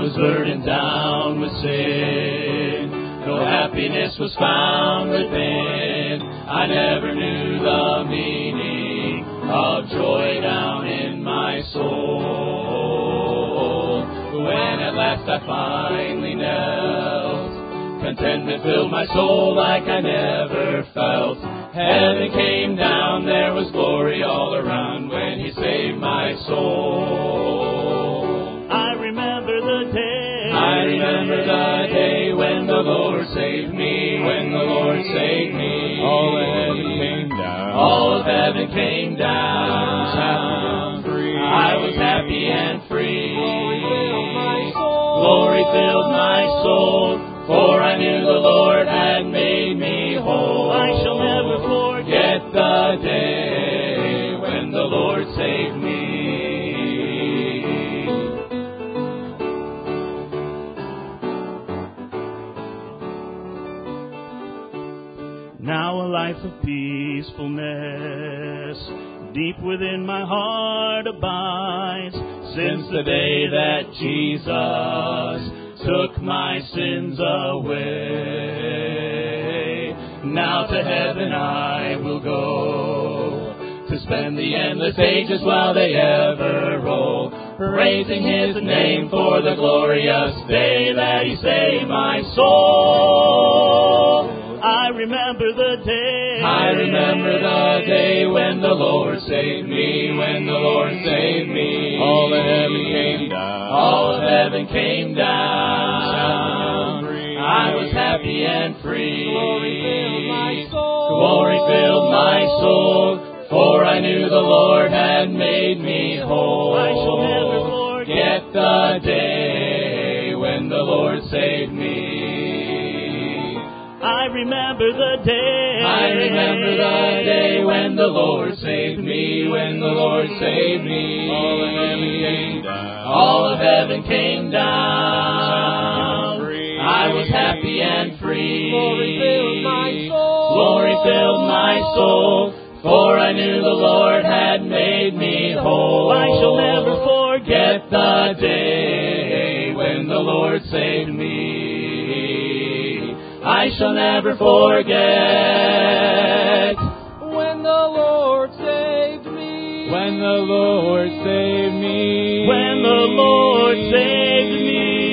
was burdened down with sin. No happiness was found within. I never knew the meaning of joy down in my soul. When at last I finally knelt, contentment filled my soul like I never felt. Heaven came down, there was glory all around when He saved my soul. I remember the day. I remember the day when the Lord saved me, when the Lord saved me. All of heaven came down. All of heaven came down. I was happy and free. Glory filled my soul, for I knew the Lord had made me whole. I shall never forget the day when the Lord saved me. Now a life of peacefulness deep within my heart abides, since the day that Jesus took my sins away. Now to heaven I will go, to spend the endless ages while they ever roll, praising His name for the glorious day that He saved my soul. I remember the day. I remember the day when the Lord saved me, when the Lord saved me. All of heaven came down. All of heaven came down. I was happy and free. Glory filled my soul. Glory filled my soul, for I knew the Lord had made me whole. I shall never forget the day when the Lord saved me. I remember the day. I remember the day when the Lord saved me, when the Lord saved me. All of heaven came down. All of heaven came down. I was happy and free. Glory filled my soul. Glory filled my soul, for I knew the Lord had made me whole. I shall never forget the day when the Lord saved me. I shall never forget when the Lord saved me. When the Lord saved me. When the Lord saved me.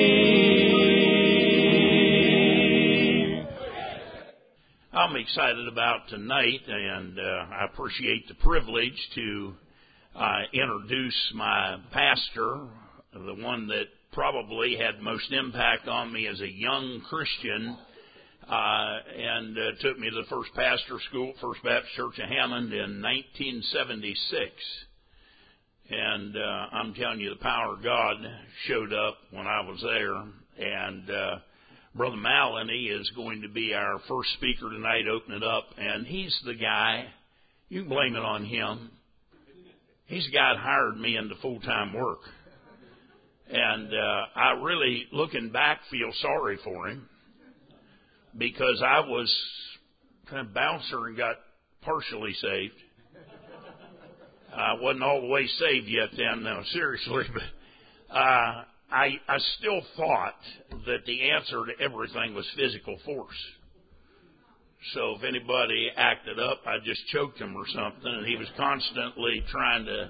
I'm excited about tonight, and I appreciate the privilege to introduce my pastor, the one that probably had most impact on me as a young Christian, and took me to the First Pastor School, First Baptist Church of Hammond in 1976. And I'm telling you, the power of God showed up when I was there. And Brother Maloney is going to be our first speaker tonight, open it up. And he's the guy, you can blame it on him. He's the guy that hired me into full-time work. And I really, looking back, feel sorry for him, because I was kind of bouncer and got partially saved. I wasn't all the way saved yet then, no, seriously, but I still thought that the answer to everything was physical force. So if anybody acted up, I just choked him or something, and he was constantly trying to,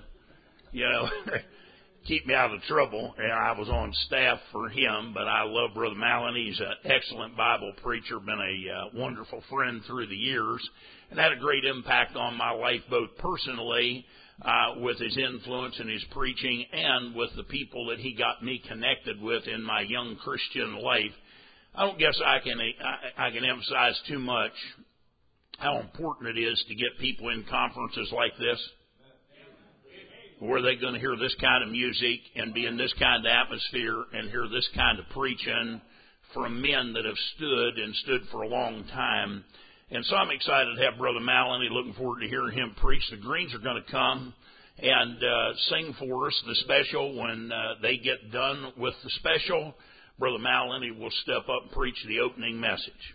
keep me out of trouble. And I was on staff for him, but I love Brother Maloney. He's an excellent Bible preacher, been a wonderful friend through the years, and had a great impact on my life, both personally, with his influence and his preaching, and with the people that he got me connected with in my young Christian life. I don't guess I can emphasize too much how important it is to get people in conferences like this, where they're going to hear this kind of music and be in this kind of atmosphere and hear this kind of preaching from men that have stood for a long time. And so I'm excited to have Brother Maloney. Looking forward to hearing him preach. The Greens are going to come and sing for us the special. When they get done with the special, Brother Maloney will step up and preach the opening message.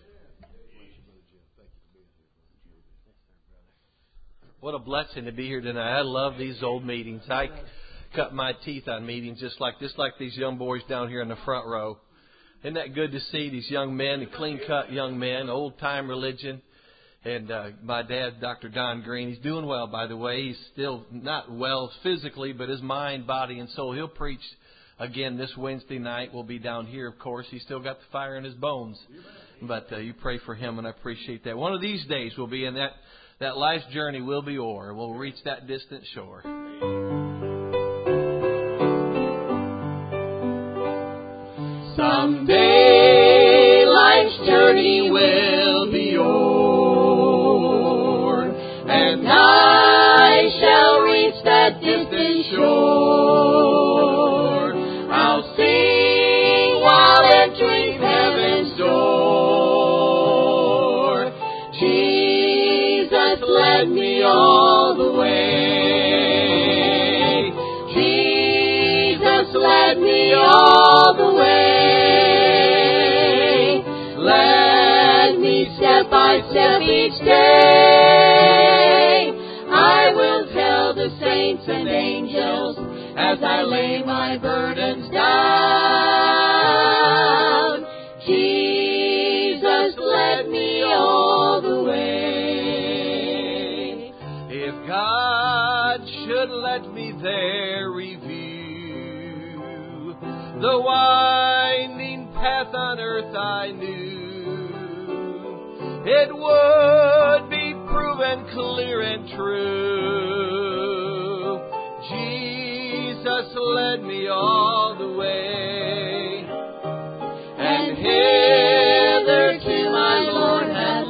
What a blessing to be here tonight. I love these old meetings. I cut my teeth on meetings just like these young boys down here in the front row. Isn't that good to see these young men, clean-cut young men, old-time religion? And my dad, Dr. Don Green, he's doing well, by the way. He's still not well physically, but his mind, body, and soul. He'll preach again this Wednesday night. We'll be down here, of course. He's still got the fire in his bones. But you pray for him, and I appreciate that. One of these days we'll be in that life's journey will be o'er. We'll reach that distant shore. Someday life's journey will be o'er, and I shall reach that distant shore. I'll sing while entering heaven's door. Jesus led me all the way. Jesus led me all the way. Led me step by step each day. I will tell the saints and angels as I lay my burdens down. Jesus led me all the way. If God should let me there review the winding path on earth I knew, it would be proven clear and true. Jesus led me all the way, and hitherto my Lord hath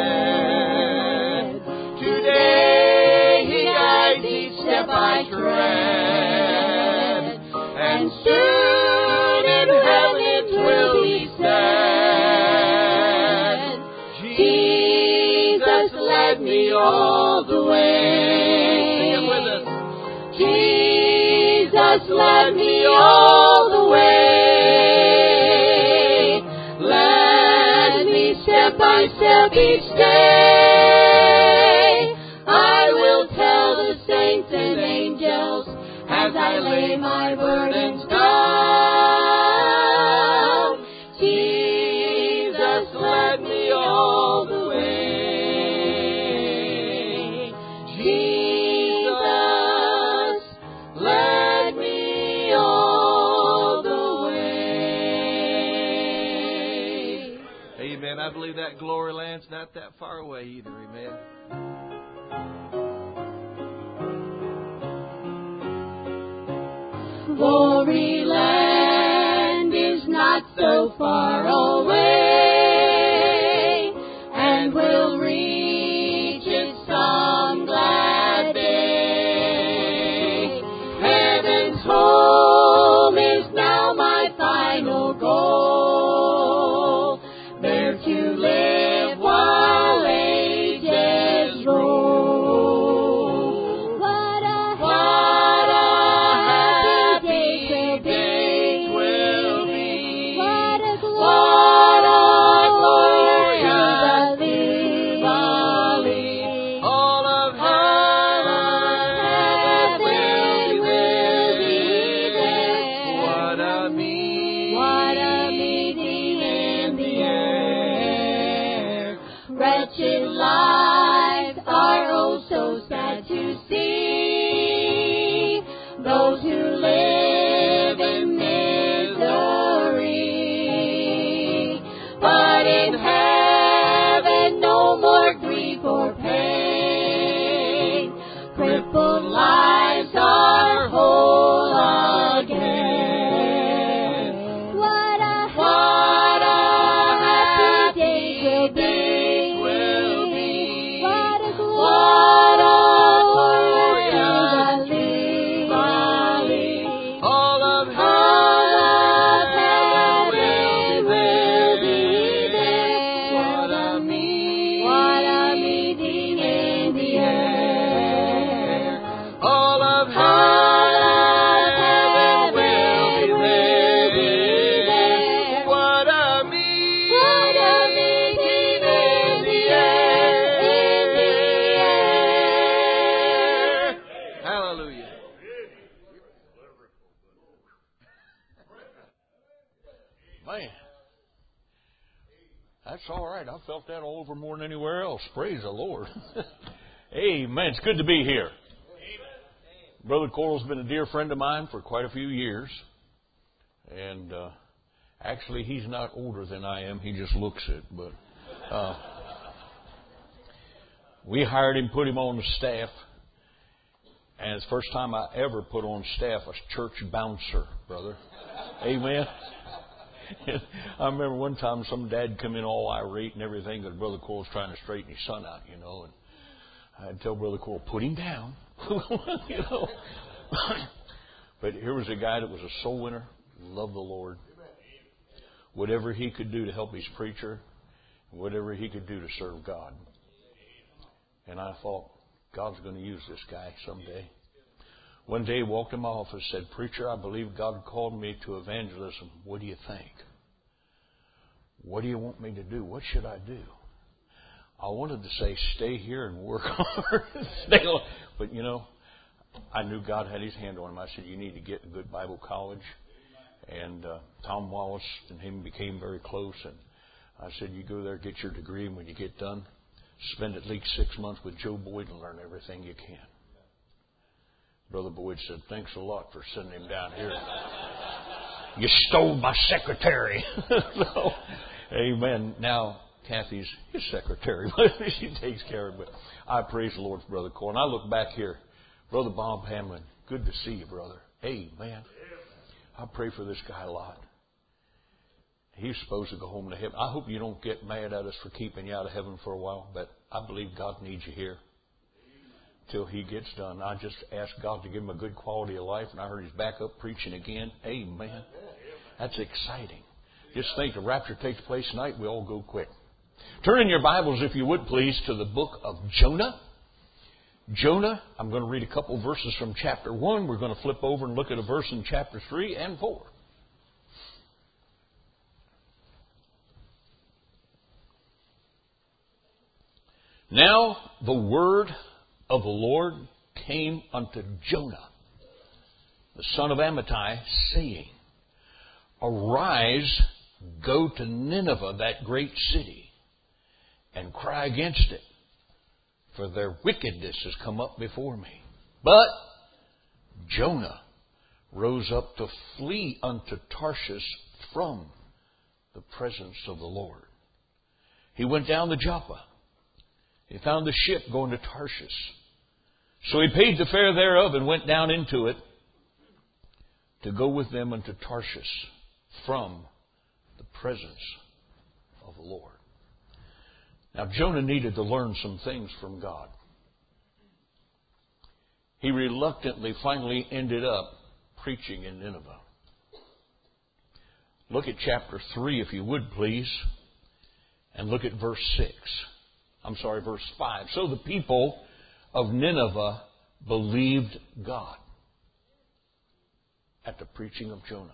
led. Today He guides each step I tread, and soon in heaven 'twill be said, Jesus led me all the way. Sing it with us. Jesus led me all the way. Led me step by step each day. I will tell the saints and angels as I lay my burdens down. Jesus led me all the way. Jesus led me all the way. Amen. I believe that glory land's not that far away either. Amen. Glory land is not so far away, and we'll reach it some glad day. Heaven's home is now my final goal, there to live while ages roll. What a happy day 'twill be. What a glorious valley. All of heaven will be there. What a meeting in the air. Wretched lives are oh so sad to see. Those who live in misery. But in heaven no more grief or pain. Crippled lives are whole again. What a happy day 'twill be. What a glorious That's all right. I felt that all over more than anywhere else. Praise the Lord. Amen. It's good to be here. Brother Coral's been a dear friend of mine for quite a few years. And actually, he's not older than I am. He just looks it. But we hired him, put him on the staff. And it's the first time I ever put on staff a church bouncer, brother. Amen. I remember one time some dad come in all irate and everything because Brother Coral's trying to straighten his son out, you know. And I'd tell Brother Coral, put him down, you know. But here was a guy that was a soul winner, loved the Lord. Whatever he could do to help his preacher, whatever he could do to serve God. And I thought, God's going to use this guy someday. One day he walked in my office and said, Preacher, I believe God called me to evangelism. What do you think? What do you want me to do? What should I do? I wanted to say, stay here and work hard. But, you know, I knew God had his hand on him. I said, you need to get a good Bible college. And Tom Wallace and him became very close. And I said, you go there, get your degree, and when you get done, spend at least 6 months with Joe Boyd and learn everything you can. Brother Boyd said, thanks a lot for sending him down here. You stole my secretary. So, amen. Now, Kathy's his secretary, but she takes care of it. I praise the Lord for Brother Cole. And I look back here, Brother Bob Hamlin, good to see you, brother. Amen. I pray for this guy a lot. He's supposed to go home to heaven. I hope you don't get mad at us for keeping you out of heaven for a while, but I believe God needs you here till he gets done. I just asked God to give him a good quality of life, and I heard he's back up preaching again. Amen. That's exciting. Just think, the rapture takes place tonight, we all go quick. Turn in your Bibles, if you would please, to the book of Jonah. Jonah, I'm going to read a couple verses from chapter 1. We're going to flip over and look at a verse in chapter 3 and 4. Now the word of the Lord came unto Jonah, the son of Amittai, saying, Arise, go to Nineveh, that great city, and cry against it, for their wickedness has come up before me. But Jonah rose up to flee unto Tarshish from the presence of the Lord. He went down to Joppa. He found the ship going to Tarshish. So he paid the fare thereof and went down into it to go with them unto Tarshish from the presence of the Lord. Now, Jonah needed to learn some things from God. He reluctantly finally ended up preaching in Nineveh. Look at chapter 3, if you would, please, and look at verse 5. So the people of Nineveh believed God at the preaching of Jonah.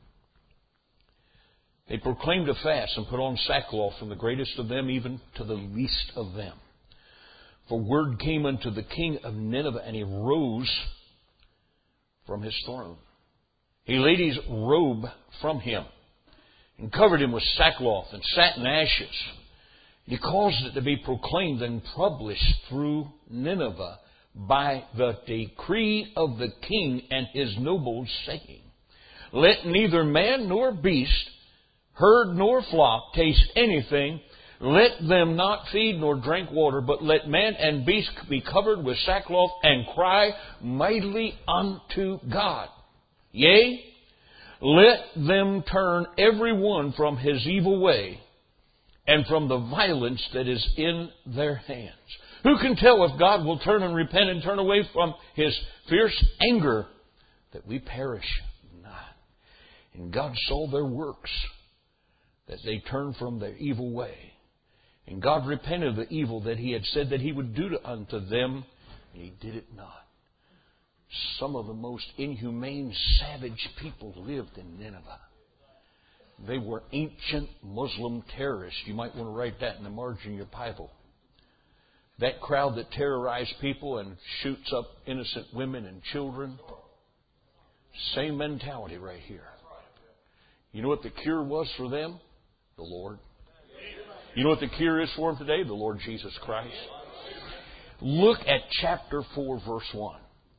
They proclaimed a fast and put on sackcloth, from the greatest of them even to the least of them. For word came unto the king of Nineveh, and he rose from his throne. He laid his robe from him and covered him with sackcloth and sat in ashes. He caused it to be proclaimed and published through Nineveh by the decree of the king and his nobles, saying, Let neither man nor beast, herd nor flock taste anything. Let them not feed nor drink water, but let man and beast be covered with sackcloth and cry mightily unto God. Yea, let them turn every one from his evil way and from the violence that is in their hands. Who can tell if God will turn and repent and turn away from his fierce anger, that we perish not? And God saw their works, that they turned from their evil way. And God repented of the evil that he had said that he would do unto them, and he did it not. Some of the most inhumane, savage people lived in Nineveh. They were ancient Muslim terrorists. You might want to write that in the margin of your Bible. That crowd that terrorized people and shoots up innocent women and children. Same mentality right here. You know what the cure was for them? The Lord. You know what the cure is for him today? The Lord Jesus Christ. Look at chapter 4, verse 1.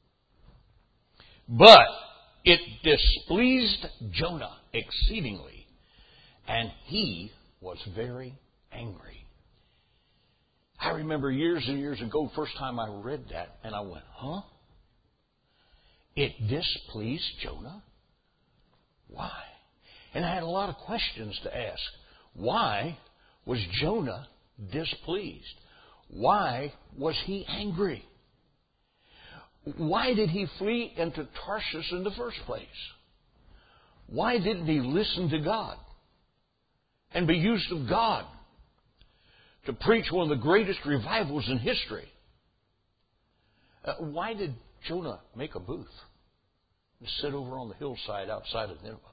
But it displeased Jonah exceedingly, and he was very angry. I remember years and years ago, first time I read that, and I went, huh? It displeased Jonah? Why? And I had a lot of questions to ask. Why was Jonah displeased? Why was he angry? Why did he flee into Tarshish in the first place? Why didn't he listen to God and be used of God to preach one of the greatest revivals in history? Why did Jonah make a booth and sit over on the hillside outside of Nineveh?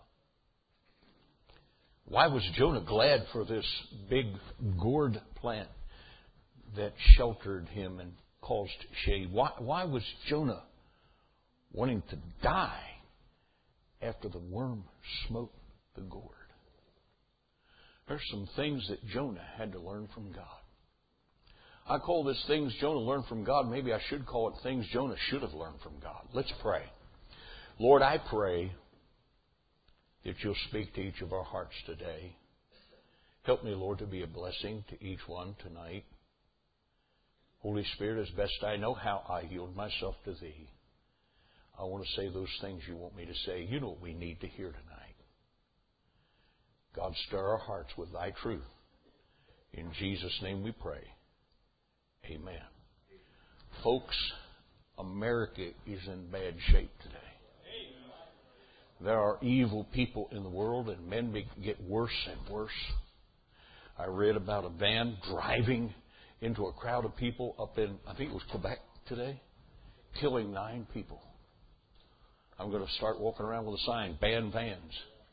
Why was Jonah glad for this big gourd plant that sheltered him and caused shade? Why was Jonah wanting to die after the worm smote the gourd? There's some things that Jonah had to learn from God. I call this things Jonah learned from God. Maybe I should call it things Jonah should have learned from God. Let's pray. Lord, I pray that you'll speak to each of our hearts today. Help me, Lord, to be a blessing to each one tonight. Holy Spirit, as best I know how, I yield myself to Thee. I want to say those things you want me to say. You know what we need to hear tonight. God, stir our hearts with Thy truth. In Jesus' name we pray. Amen. Folks, America is in bad shape today. There are evil people in the world, and men get worse and worse. I read about a van driving into a crowd of people up in, I think it was Quebec today, killing 9 people. I'm going to start walking around with a sign, ban vans.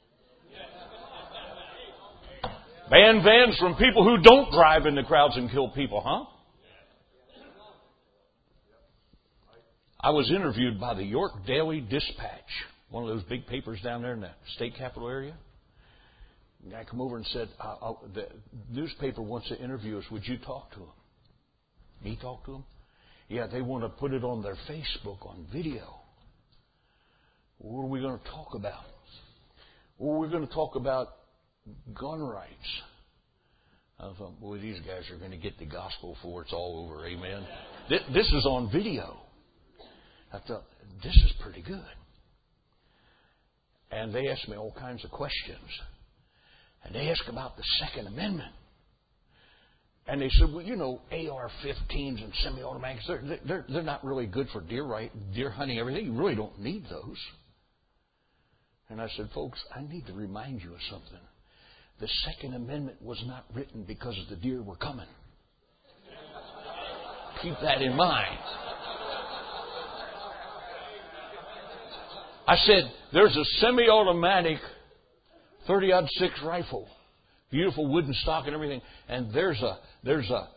Ban vans from people who don't drive into crowds and kill people, huh? I was interviewed by the York Daily Dispatch, one of those big papers down there in the state capital area. The guy come over and said, the newspaper wants to interview us. Would you talk to him? Me talk to him? Yeah, they want to put it on their Facebook on video. What are we going to talk about? Well, we're going to talk about gun rights. I thought, boy, these guys are going to get the gospel before it's all over. Amen. This is on video. I thought, this is pretty good. And they asked me all kinds of questions. And they asked about the Second Amendment. And they said, well, you know, AR-15s and semi-automatics, they're not really good for deer hunting, everything. You really don't need those. And I said, folks, I need to remind you of something. The Second Amendment was not written because the deer were coming. Keep that in mind. I said, there's a semi-automatic 30-06 rifle, beautiful wooden stock and everything, and there's an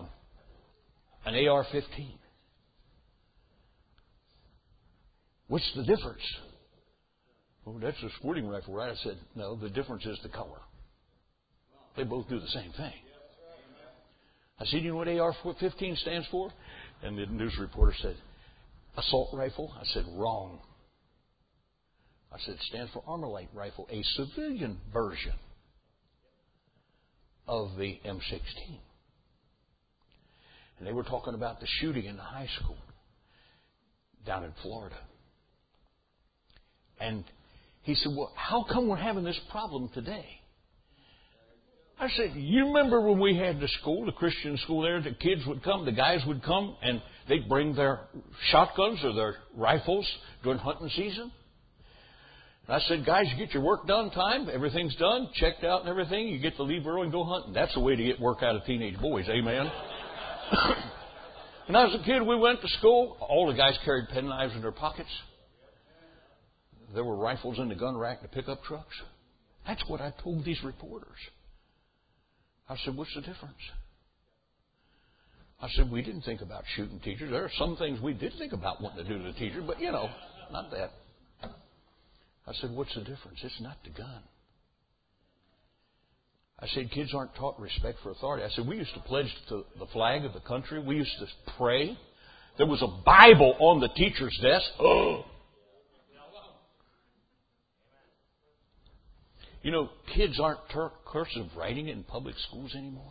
AR-15. What's the difference? Well, that's a sporting rifle, right? I said, no, the difference is the color. They both do the same thing. I said, you know what AR-15 stands for? And the news reporter said, assault rifle. I said, wrong. I said, it stands for Armalite rifle, a civilian version of the M16. And they were talking about the shooting in the high school down in Florida. And he said, well, how come we're having this problem today? I said, you remember when we had the school, the Christian school there, the kids would come, the guys would come, and they'd bring their shotguns or their rifles during hunting season? And I said, guys, you get your work done time, everything's done, checked out and everything, you get to leave early and go hunting. That's the way to get work out of teenage boys, amen? And as a kid, we went to school. All the guys carried penknives in their pockets. There were rifles in the gun rack in the pickup trucks. That's what I told these reporters. I said, what's the difference? I said, we didn't think about shooting teachers. There are some things we did think about wanting to do to the teacher, but, you know, not that. I said, what's the difference? It's not the gun. I said, kids aren't taught respect for authority. I said, we used to pledge to the flag of the country. We used to pray. There was a Bible on the teacher's desk. Oh. You know, kids aren't cursive writing in public schools anymore.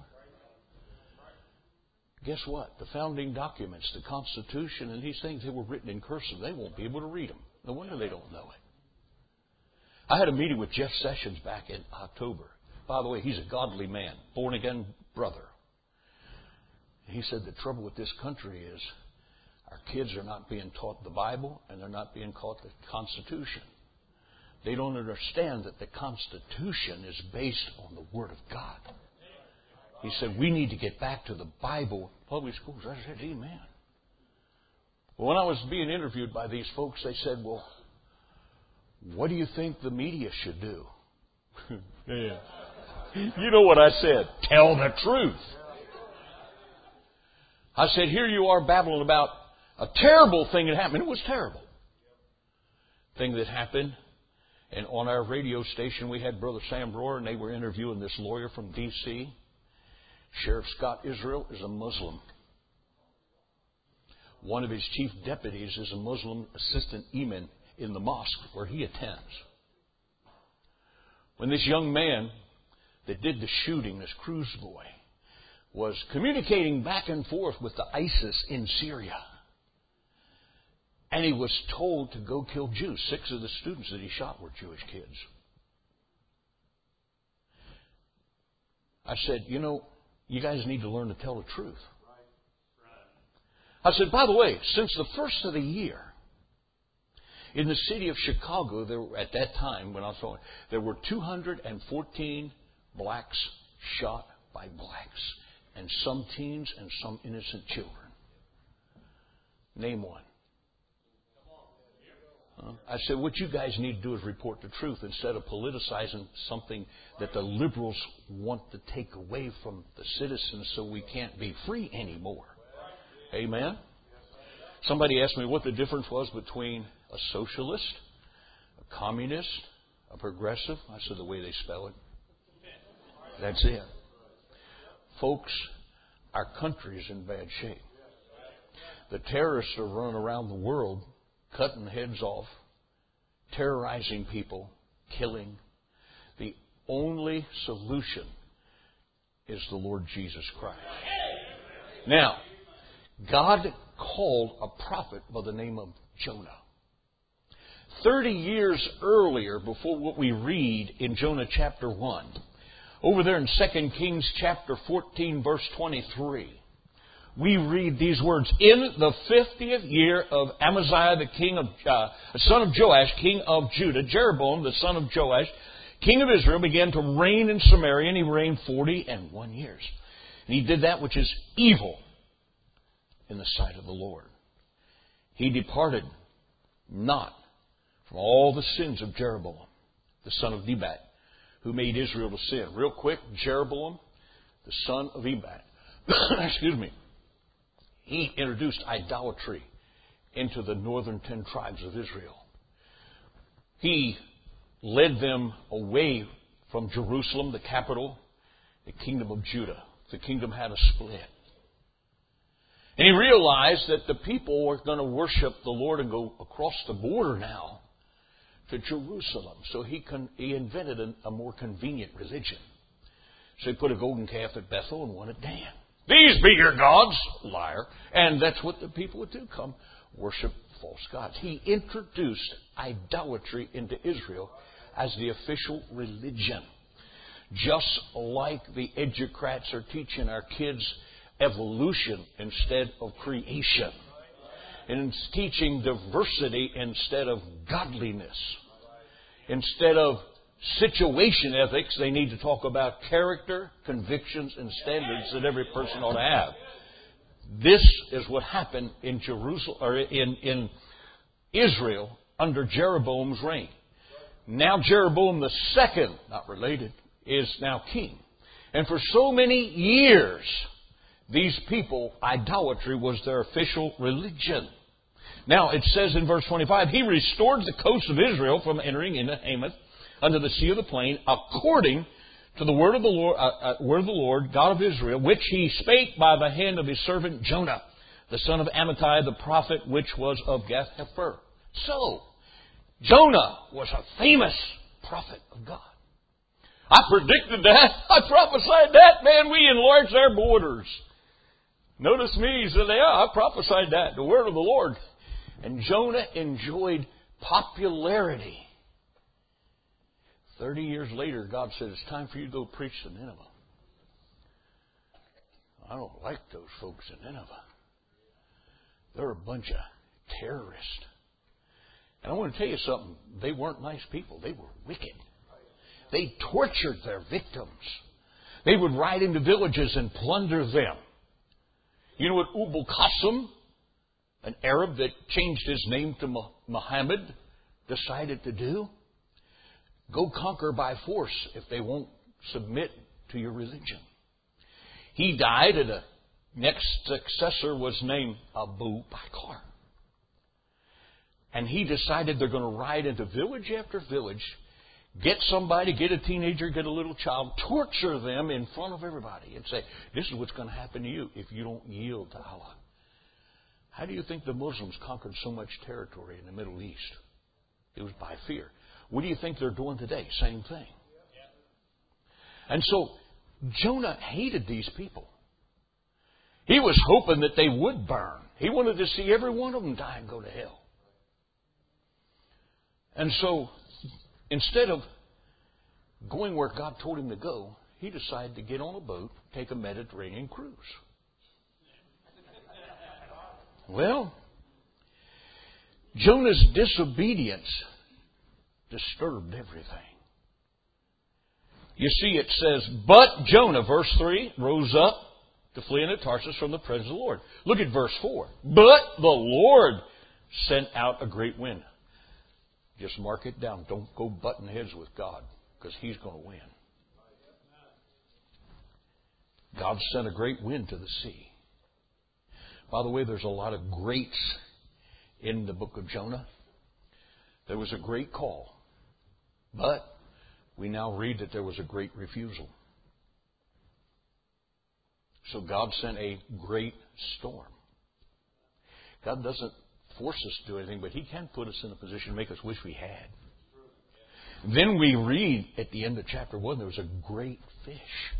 Guess what? The founding documents, the Constitution, and these things, they were written in cursive. They won't be able to read them. No wonder they don't know it. I had a meeting with Jeff Sessions back in October. By the way, he's a godly man, born-again brother. He said the trouble with this country is our kids are not being taught the Bible and they're not being taught the Constitution. They don't understand that the Constitution is based on the Word of God. He said, we need to get back to the Bible in public schools. I said, amen. Well, when I was being interviewed by these folks, they said, well, what do you think the media should do? Yeah. You know what I said? Tell the truth. I said, here you are babbling about a terrible thing that happened. It was terrible. Thing that happened. And on our radio station, we had Brother Sam Rohr, and they were interviewing this lawyer from D.C. Sheriff Scott Israel is a Muslim. One of his chief deputies is a Muslim assistant imam in the mosque where he attends. When this young man that did the shooting, this Cruz boy, was communicating back and forth with the ISIS in Syria, and he was told to go kill Jews. 6 of the students that he shot were Jewish kids. I said, you know, you guys need to learn to tell the truth. I said, by the way, since the first of the year, in the city of Chicago, there were, at that time when I was talking, there were 214 blacks shot by blacks, and some teens and some innocent children. Name one. I said, what you guys need to do is report the truth instead of politicizing something that the liberals want to take away from the citizens so we can't be free anymore. Amen? Somebody asked me what the difference was between a socialist, a communist, a progressive. I said, the way they spell it. That's it. Folks, our country is in bad shape. The terrorists are running around the world cutting heads off, terrorizing people, killing. The only solution is the Lord Jesus Christ. Now, God called a prophet by the name of Jonah. 30 years earlier, before what we read in Jonah chapter 1, over there in 2 Kings chapter 14, verse 23, we read these words. In the 50th year of Amaziah, the king of, son of Joash, king of Judah, Jeroboam, the son of Joash, king of Israel, began to reign in Samaria, and he reigned 41 years. And he did that which is evil in the sight of the Lord. He departed not from all the sins of Jeroboam, the son of Nebat, who made Israel to sin. Real quick, Jeroboam, the son of Nebat, excuse me, he introduced idolatry into the northern 10 tribes of Israel. He led them away from Jerusalem, the capital, the kingdom of Judah. The kingdom had a split. And he realized that the people were going to worship the Lord and go across the border now to Jerusalem. So he invented a more convenient religion. So he put a golden calf at Bethel and one at Dan. These be your gods, liar. And that's what the people would do, come worship false gods. He introduced idolatry into Israel as the official religion. Just like the educrats are teaching our kids evolution instead of creation. And it's teaching diversity instead of godliness. Instead of situation ethics, they need to talk about character, convictions, and standards that every person ought to have. This is what happened in Jerusalem, or in Israel under Jeroboam's reign. Now Jeroboam the second, not related, is now king. And for so many years, these people, idolatry was their official religion. Now it says in verse 25, he restored the coast of Israel from entering into Hamath, under the sea of the plain, according to the word of the Lord, God of Israel, which he spake by the hand of his servant Jonah, the son of Amittai, the prophet, which was of Gath-hepher. So, Jonah was a famous prophet of God. I predicted that. I prophesied that. Man, we enlarged our borders. Notice me. He said, yeah, I prophesied that. The word of the Lord. And Jonah enjoyed popularity. 30 years later, God said, it's time for you to go preach to Nineveh. I don't like those folks in Nineveh. They're a bunch of terrorists. And I want to tell you something. They weren't nice people. They were wicked. They tortured their victims. They would ride into villages and plunder them. You know what Ubul Qasim, an Arab that changed his name to Muhammad, decided to do? Go conquer by force if they won't submit to your religion. He died, and the next successor was named Abu Bakr. And he decided they're going to ride into village after village, get somebody, get a teenager, get a little child, torture them in front of everybody and say, this is what's going to happen to you if you don't yield to Allah. How do you think the Muslims conquered so much territory in the Middle East? It was by fear. What do you think they're doing today? Same thing. And so Jonah hated these people. He was hoping that they would burn. He wanted to see every one of them die and go to hell. And so instead of going where God told him to go, he decided to get on a boat, take a Mediterranean cruise. Well, Jonah's disobedience disturbed everything. You see, it says, but Jonah, verse 3, rose up to flee into Tarsus from the presence of the Lord. Look at verse 4. But the Lord sent out a great wind. Just mark it down. Don't go butting heads with God, because He's going to win. God sent a great wind to the sea. By the way, there's a lot of greats in the book of Jonah. There was a great call, but we now read that there was a great refusal. So God sent a great storm. God doesn't force us to do anything, but He can put us in a position to make us wish we had. Then we read at the end of chapter 1, there was a great fish.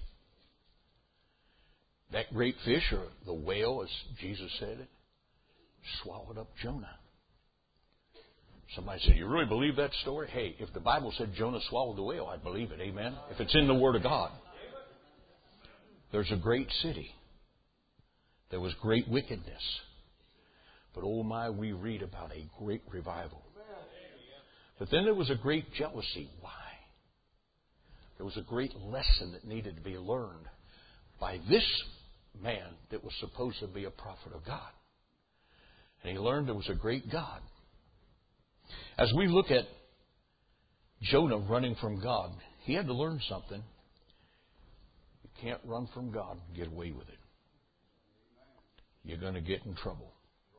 That great fish, or the whale, as Jesus said it, swallowed up Jonah. Somebody said, you really believe that story? Hey, if the Bible said Jonah swallowed the whale, I'd believe it. Amen? If it's in the Word of God. There's a great city. There was great wickedness. But oh my, we read about a great revival. But then there was a great jealousy. Why? There was a great lesson that needed to be learned by this man that was supposed to be a prophet of God. And he learned there was a great God. As we look at Jonah running from God, he had to learn something. You can't run from God and get away with it. You're going to get in trouble.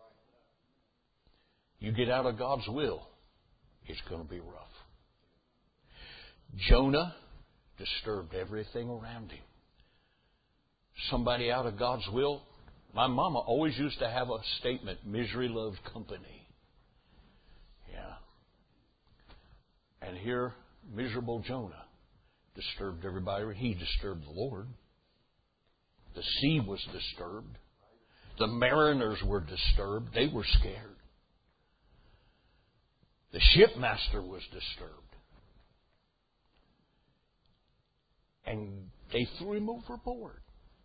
You get out of God's will, it's going to be rough. Jonah disturbed everything around him. Somebody out of God's will. My mama always used to have a statement, misery loves company. Yeah. And here, miserable Jonah disturbed everybody. He disturbed the Lord. The sea was disturbed. The mariners were disturbed. They were scared. The shipmaster was disturbed. And they threw him overboard.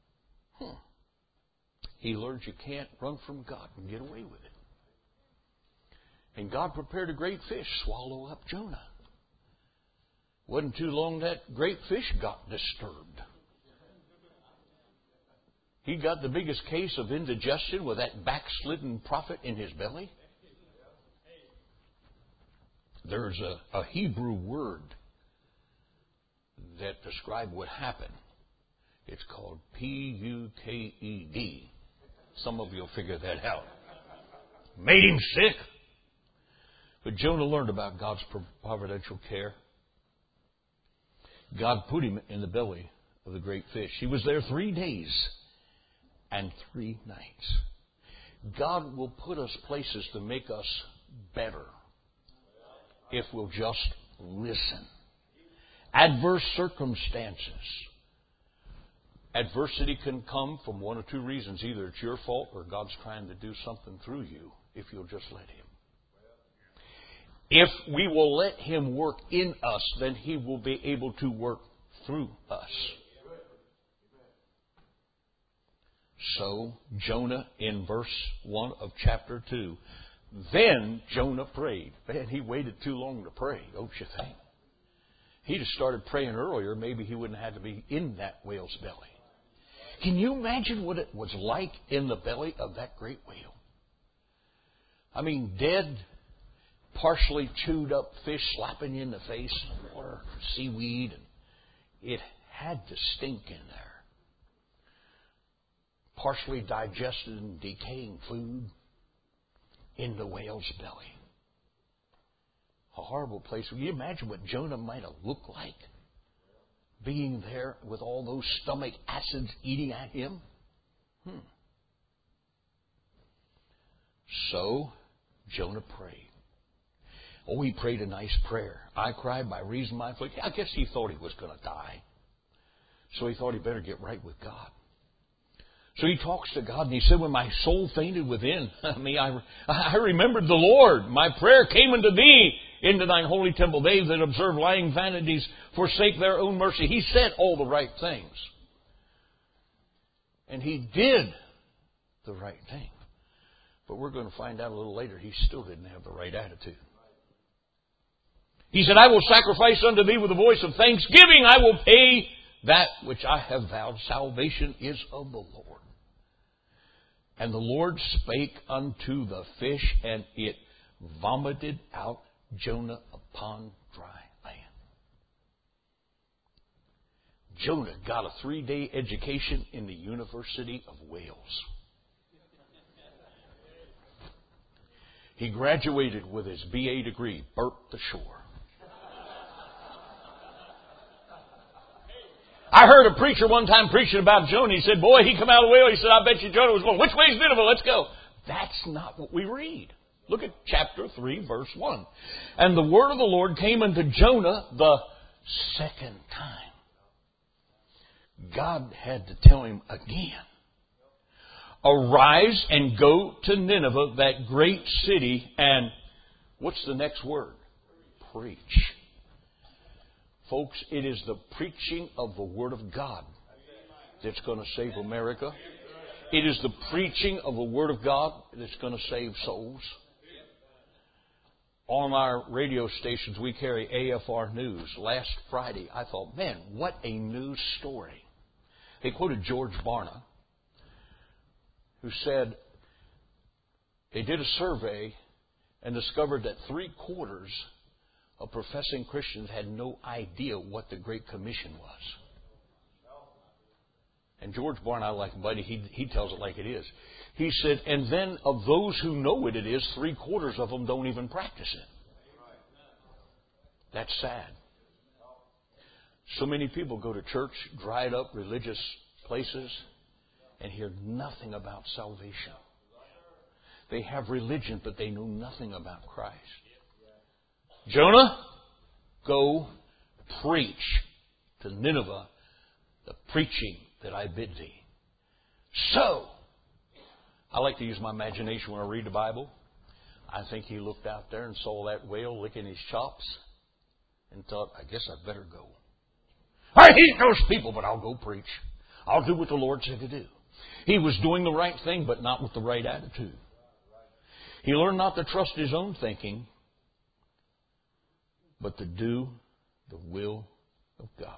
He learned you can't run from God and get away with it. And God prepared a great fish swallow up Jonah. Wasn't too long that great fish got disturbed. He got the biggest case of indigestion with that backslidden prophet in his belly. There's a Hebrew word that describes what happened. It's called P-U-K-E-D. Some of you will figure that out. Made him sick. But Jonah learned about God's providential care. God put him in the belly of the great fish. He was there 3 days and 3 nights. God will put us places to make us better if we'll just listen. Adverse circumstances. Adversity can come from one or two reasons. Either it's your fault or God's trying to do something through you if you'll just let Him. If we will let Him work in us, then He will be able to work through us. So, Jonah in verse 1 of chapter 2. Then Jonah prayed. Man, he waited too long to pray, don't you think? He'd have started praying earlier, maybe he wouldn't have had to be in that whale's belly. Can you imagine what it was like in the belly of that great whale? I mean, dead, partially chewed up fish slapping you in the face, water, seaweed, and it had to stink in there. Partially digested and decaying food in the whale's belly. A horrible place. Can you imagine what Jonah might have looked like? Being there with all those stomach acids eating at him? So, Jonah prayed. Oh, he prayed a nice prayer. I cried by reason of my affliction. I guess he thought he was going to die. So he thought he better get right with God. So he talks to God, and he said, when my soul fainted within me, I remembered the Lord. My prayer came unto thee into thine holy temple. They that observe lying vanities forsake their own mercy. He said all the right things. And he did the right thing. But we're going to find out a little later, he still didn't have the right attitude. He said, I will sacrifice unto thee with a voice of thanksgiving. I will pay that which I have vowed. Salvation is of the Lord. And the Lord spake unto the fish, and it vomited out Jonah upon dry land. Jonah got a 3-day education in the University of Wales. He graduated with his BA degree, burped ashore. I heard a preacher one time preaching about Jonah. He said, boy, he come out of the whale. He said, I bet you Jonah was going, which way is Nineveh? Let's go. That's not what we read. Look at chapter 3, verse 1. And the word of the Lord came unto Jonah the second time. God had to tell him again. Arise and go to Nineveh, that great city, and what's the next word? Preach. Folks, it is the preaching of the Word of God that's going to save America. It is the preaching of the Word of God that's going to save souls. On our radio stations, we carry AFR News. Last Friday, I thought, man, what a news story. They quoted George Barna, who said they did a survey and discovered that 3/4 of professing Christians had no idea what the Great Commission was. And George Barna, I like him, buddy, he tells it like it is. He said, and then of those who know what it is, 3/4 of them don't even practice it. That's sad. So many people go to church, dried up religious places, and hear nothing about salvation. They have religion, but they know nothing about Christ. Jonah, go preach to Nineveh the preaching that I bid thee. So, I like to use my imagination when I read the Bible. I think he looked out there and saw that whale licking his chops and thought, I guess I'd better go. I hate those people, but I'll go preach. I'll do what the Lord said to do. He was doing the right thing, but not with the right attitude. He learned not to trust his own thinking, but to do the will of God.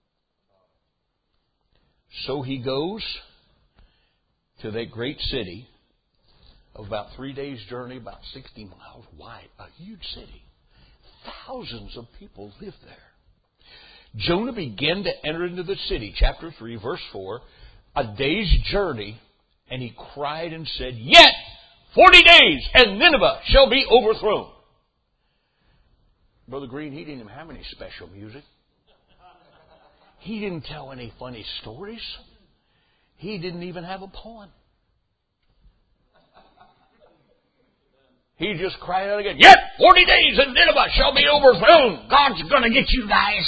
So he goes to that great city of about 3 days' journey, about 60 miles wide, a huge city. Thousands of people live there. Jonah began to enter into the city, chapter 3, verse 4, a day's journey, and he cried and said, yet 40 days, and Nineveh shall be overthrown. Brother Green, he didn't even have any special music. He didn't tell any funny stories. He didn't even have a poem. He just cried out again, "Yet 40 days and Nineveh shall be overthrown. God's going to get you guys."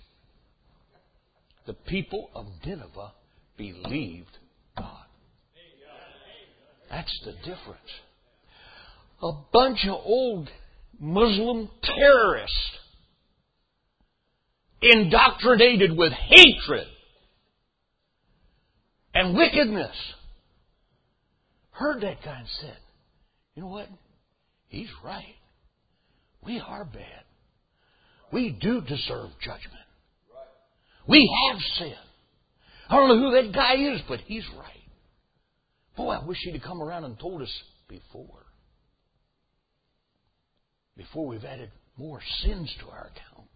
The people of Nineveh believed God. That's the difference. A bunch of old Muslim terrorists, indoctrinated with hatred and wickedness, heard that guy and said, "You know what? He's right. We are bad. We do deserve judgment. We have sinned. I don't know who that guy is, but he's right. Boy, I wish he'd have come around and told us before. Before we've added more sins to our account."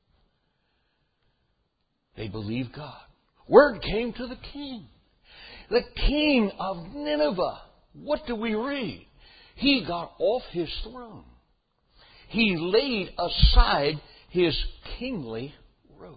They believed God. Word came to the king. The king of Nineveh. What do we read? He got off his throne. He laid aside his kingly robe.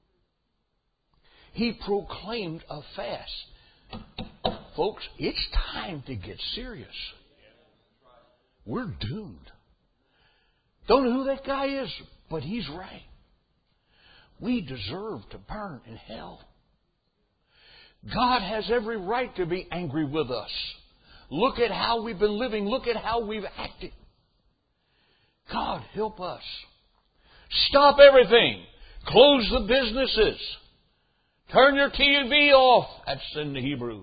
He proclaimed a fast. Folks, it's time to get serious. We're doomed. Don't know who that guy is, but he's right. We deserve to burn in hell. God has every right to be angry with us. Look at how we've been living. Look at how we've acted. God, help us. Stop everything. Close the businesses. Turn your TV off. That's in the Hebrew.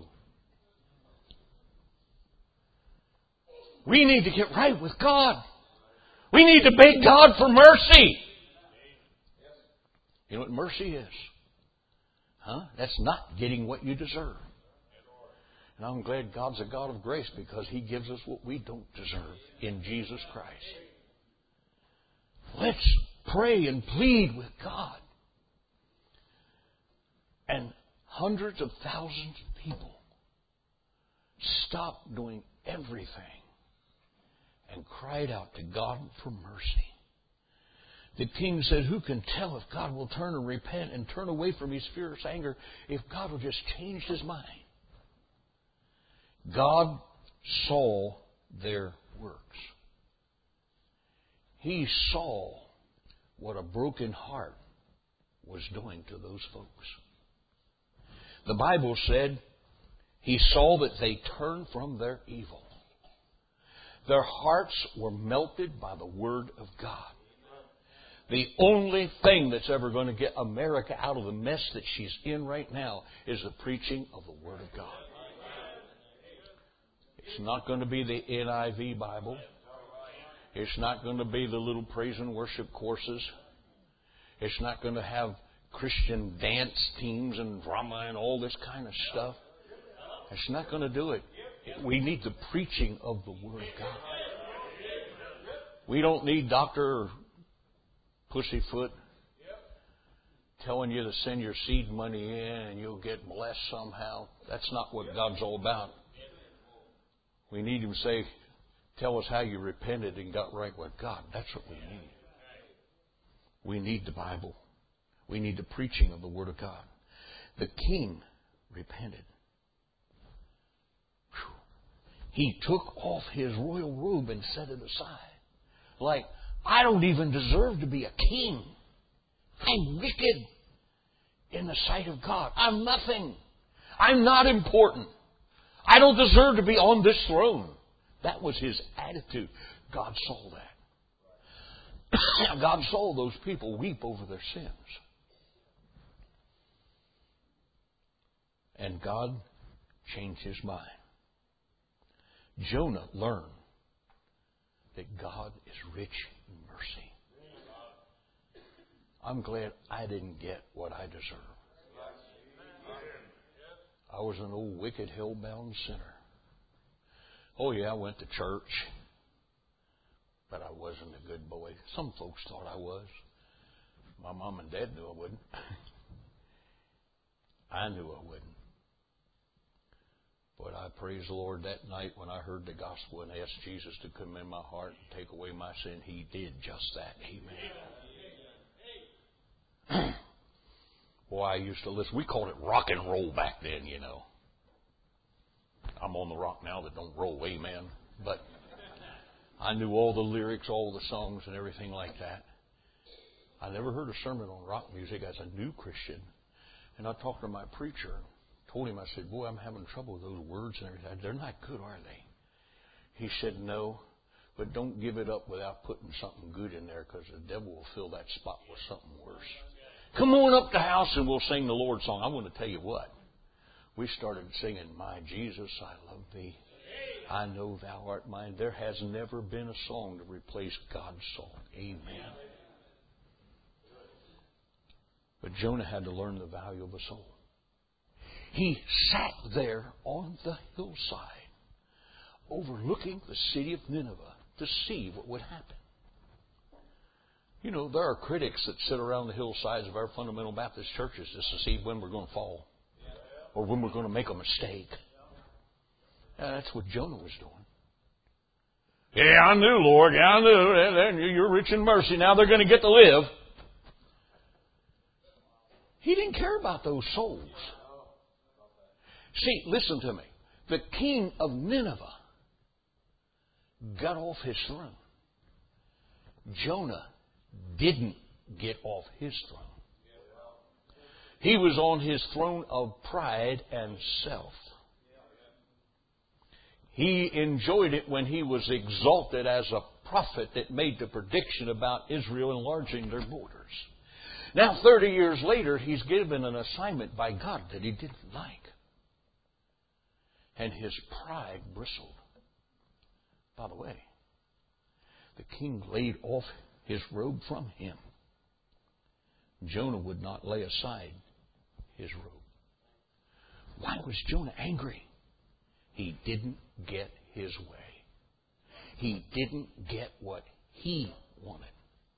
We need to get right with God. We need to beg God for mercy. You know what mercy is? That's not getting what you deserve. And I'm glad God's a God of grace because He gives us what we don't deserve in Jesus Christ. Let's pray and plead with God. And hundreds of thousands of people stopped doing everything and cried out to God for mercy. The king said, "Who can tell if God will turn and repent and turn away from His fierce anger if God will just change His mind?" God saw their works. He saw what a broken heart was doing to those folks. The Bible said He saw that they turned from their evil. Their hearts were melted by the Word of God. The only thing that's ever going to get America out of the mess that she's in right now is the preaching of the Word of God. It's not going to be the NIV Bible. It's not going to be the little praise and worship courses. It's not going to have Christian dance teams and drama and all this kind of stuff. It's not going to do it. We need the preaching of the Word of God. We don't need Dr. Pussyfoot telling you to send your seed money in and you'll get blessed somehow. That's not what God's all about. We need Him to say, "Tell us how you repented and got right with God." That's what we need. We need the Bible. We need the preaching of the Word of God. The king repented. He took off his royal robe and set it aside. Like, I don't even deserve to be a king. I'm wicked in the sight of God. I'm nothing. I'm not important. I don't deserve to be on this throne. That was his attitude. God saw that. God saw those people weep over their sins. And God changed His mind. Jonah learned that God is rich in mercy. I'm glad I didn't get what I deserve. I was an old wicked, hell-bound sinner. Oh yeah, I went to church, but I wasn't a good boy. Some folks thought I was. My mom and dad knew I wouldn't. I knew I wouldn't. But I praise the Lord that night when I heard the gospel and asked Jesus to come in my heart and take away my sin. He did just that. Amen. Boy, I used to listen. We called it rock and roll back then, you know. I'm on the rock now that don't roll, amen. But I knew all the lyrics, all the songs, and everything like that. I never heard a sermon on rock music as a new Christian. And I talked to my preacher, told him, I said, boy, I'm having trouble with those words and everything. They're not good, are they? He said, no, but don't give it up without putting something good in there, because the devil will fill that spot with something worse. Come on up to the house and we'll sing the Lord's song. I want to tell you what. We started singing, My Jesus, I love thee. I know thou art mine. There has never been a song to replace God's song. Amen. But Jonah had to learn the value of a soul. He sat there on the hillside, overlooking the city of Nineveh, to see what would happen. You know, there are critics that sit around the hillsides of our fundamental Baptist churches just to see when we're going to fall or when we're going to make a mistake. And that's what Jonah was doing. Yeah, I knew, Lord. Yeah, I knew. You're rich in mercy. Now they're going to get to live. He didn't care about those souls. See, listen to me. The king of Nineveh got off his throne. Jonah didn't get off his throne. He was on his throne of pride and self. He enjoyed it when he was exalted as a prophet that made the prediction about Israel enlarging their borders. Now, 30 years later, he's given an assignment by God that he didn't like. And his pride bristled. By the way, the king laid off his robe from him. Jonah would not lay aside his robe. Why was Jonah angry? He didn't get his way. He didn't get what he wanted.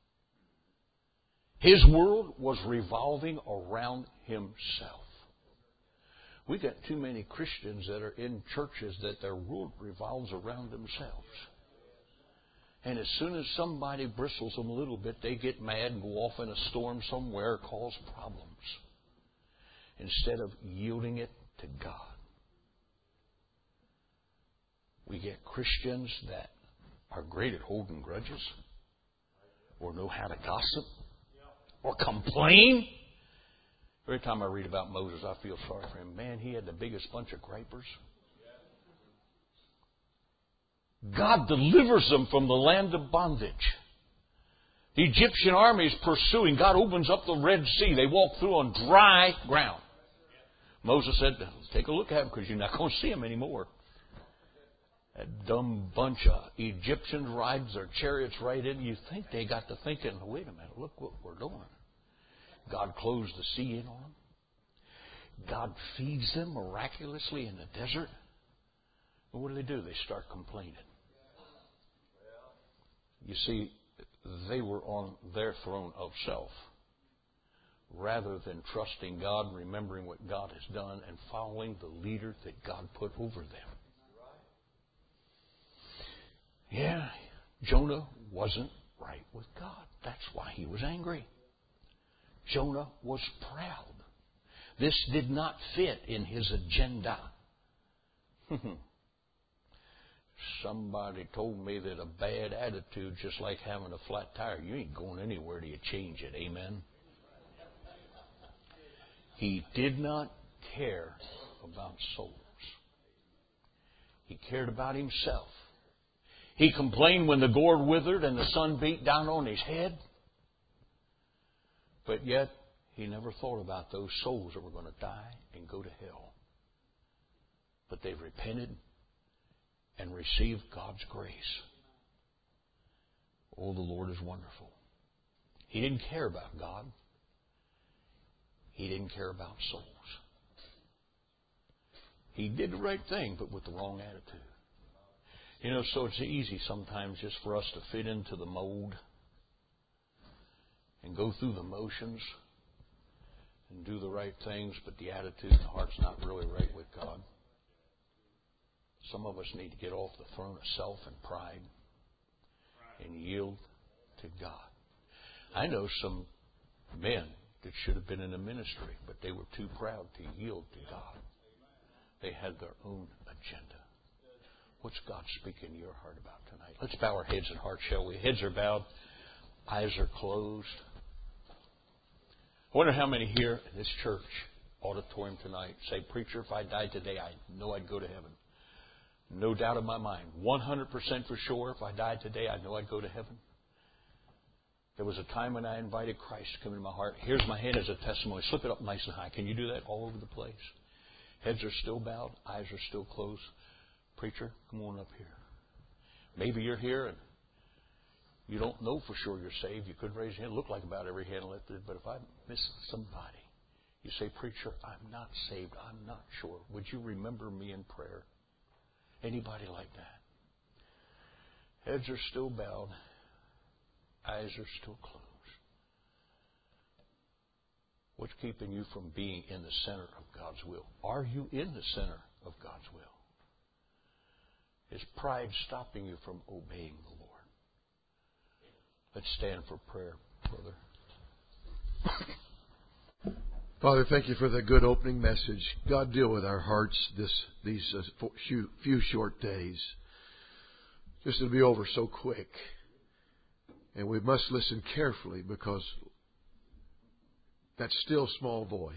His world was revolving around himself. We got too many Christians that are in churches that their world revolves around themselves. And as soon as somebody bristles them a little bit, they get mad and go off in a storm somewhere, cause problems, instead of yielding it to God. We get Christians that are great at holding grudges, or know how to gossip, or complain. Every time I read about Moses, I feel sorry for him. Man, he had the biggest bunch of gripers. God delivers them from the land of bondage. The Egyptian army is pursuing. God opens up the Red Sea. They walk through on dry ground. Moses said, take a look at them because you're not going to see them anymore. That dumb bunch of Egyptians rides their chariots right in. You think they got to thinking, wait a minute, look what we're doing. God closed the sea in on them. God feeds them miraculously in the desert. And what do? They start complaining. You see, they were on their throne of self rather than trusting God, remembering what God has done, and following the leader that God put over them. Yeah, Jonah wasn't right with God. That's why he was angry. Jonah was proud. This did not fit in his agenda. Somebody told me that a bad attitude, just like having a flat tire, you ain't going anywhere till you change it. Amen? He did not care about souls. He cared about himself. He complained when the gourd withered and the sun beat down on his head. But yet, he never thought about those souls that were going to die and go to hell. But they repented and received God's grace. Oh, the Lord is wonderful. He didn't care about God. He didn't care about souls. He did the right thing, but with the wrong attitude. You know, so it's easy sometimes just for us to fit into the mold and go through the motions and do the right things, but the attitude and the heart's not really right with God. Some of us need to get off the throne of self and pride and yield to God. I know some men that should have been in the ministry, but they were too proud to yield to God. They had their own agenda. What's God speaking to your heart about tonight? Let's bow our heads and hearts, shall we? Heads are bowed, eyes are closed. I wonder how many here in this church auditorium tonight say, Preacher, if I died today, I know I'd go to heaven. No doubt in my mind, 100% for sure, if I died today, I know I'd go to heaven. There was a time when I invited Christ to come into my heart. Here's my hand as a testimony. Slip it up nice and high. Can you do that all over the place? Heads are still bowed. Eyes are still closed. Preacher, come on up here. Maybe you're here and you don't know for sure you're saved. You could raise your hand. Look like about every hand lifted. But if I miss somebody, you say, Preacher, I'm not saved. I'm not sure. Would you remember me in prayer? Anybody like that? Heads are still bowed. Eyes are still closed. What's keeping you from being in the center of God's will? Are you in the center of God's will? Is pride stopping you from obeying the Lord? Let's stand for prayer, brother. Father, thank you for the good opening message. God, deal with our hearts these few short days. Just to be over so quick. And we must listen carefully because that still small voice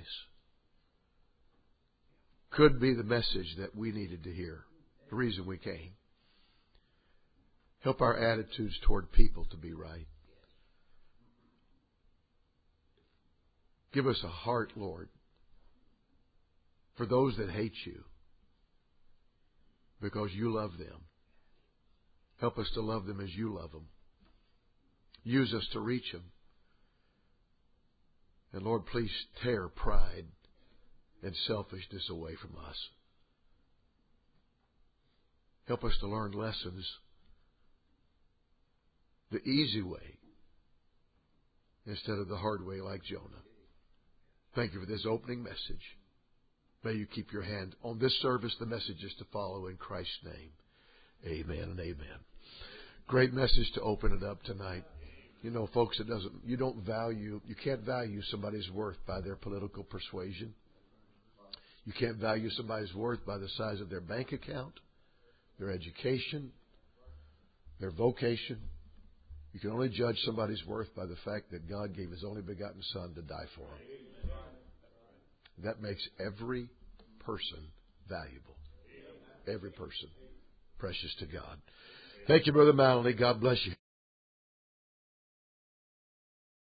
could be the message that we needed to hear, the reason we came. Help our attitudes toward people to be right. Give us a heart, Lord, for those that hate you because you love them. Help us to love them as you love them. Use us to reach them. And Lord, please tear pride and selfishness away from us. Help us to learn lessons the easy way instead of the hard way like Jonah. Thank you for this opening message. May you keep your hand on this service, the messages to follow in Christ's name. Amen and amen. Great message to open it up tonight. You know, folks, you can't value somebody's worth by their political persuasion. You can't value somebody's worth by the size of their bank account, their education, their vocation. You can only judge somebody's worth by the fact that God gave His only begotten Son to die for them. That makes every person valuable. Every person precious to God. Thank you, Brother Maloney. God bless you.